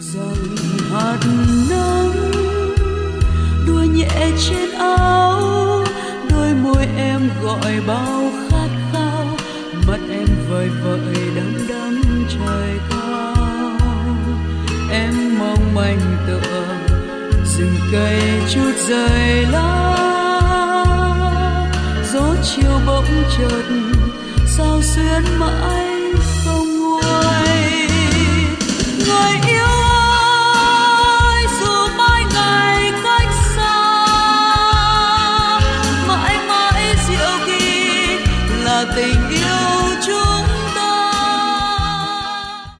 dòng hạt nắng đua nhẹ trên áo, đôi môi em gọi bao khát khao, mắt em vời vợi đắm đắm trời cao. Em mong manh tựa rừng cây chút rơi lá, gió chiều bỗng chợt sao xuyến mãi không nguôi. Người yêu